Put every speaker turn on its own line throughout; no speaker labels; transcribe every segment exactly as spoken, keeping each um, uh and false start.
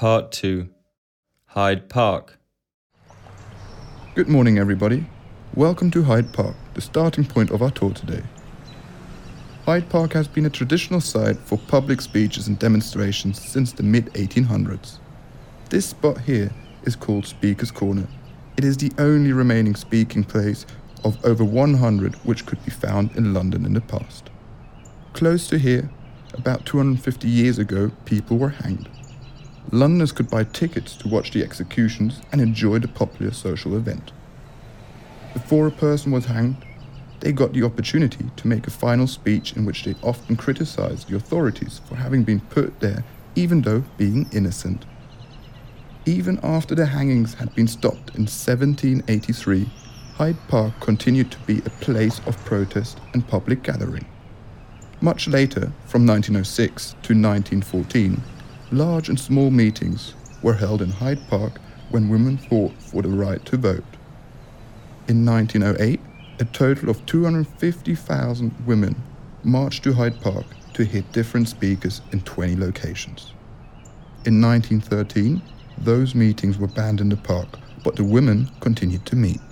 Part two. Hyde Park.
Good morning, everybody. Welcome to Hyde Park, the starting point of our tour today. Hyde Park has been a traditional site for public speeches and demonstrations since the mid eighteen hundreds. This spot here is called Speaker's Corner. It is the only remaining speaking place of over one hundred which could be found in London in the past. Close to here, about two hundred fifty years ago, people were hanged. Londoners could buy tickets to watch the executions and enjoy the popular social event. Before a person was hanged, they got the opportunity to make a final speech in which they often criticized the authorities for having been put there even though being innocent. Even after the hangings had been stopped in seventeen eighty-three, Hyde Park continued to be a place of protest and public gathering. Much later, from nineteen oh six to nineteen fourteen, large and small meetings were held in Hyde Park when women fought for the right to vote. In nineteen oh eight, a total of two hundred fifty thousand women marched to Hyde Park to hear different speakers in twenty locations. In nineteen thirteen, those meetings were banned in the park, but the women continued to meet.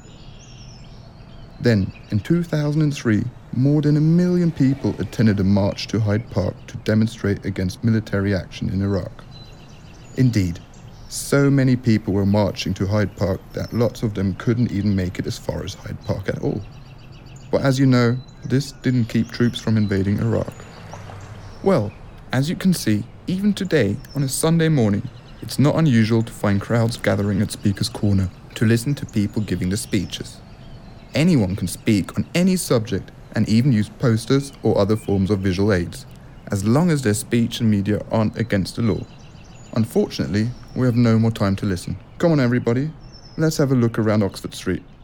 Then, in two thousand three, more than a million people attended a march to Hyde Park to demonstrate against military action in Iraq. Indeed, so many people were marching to Hyde Park that lots of them couldn't even make it as far as Hyde Park at all. But as you know, this didn't keep troops from invading Iraq. Well, as you can see, even today, on a Sunday morning, it's not unusual to find crowds gathering at Speaker's Corner to listen to people giving the speeches. Anyone can speak on any subject and even use posters or other forms of visual aids, as long as their speech and media aren't against the law. Unfortunately, we have no more time to listen. Come on everybody, let's have a look around Oxford Street.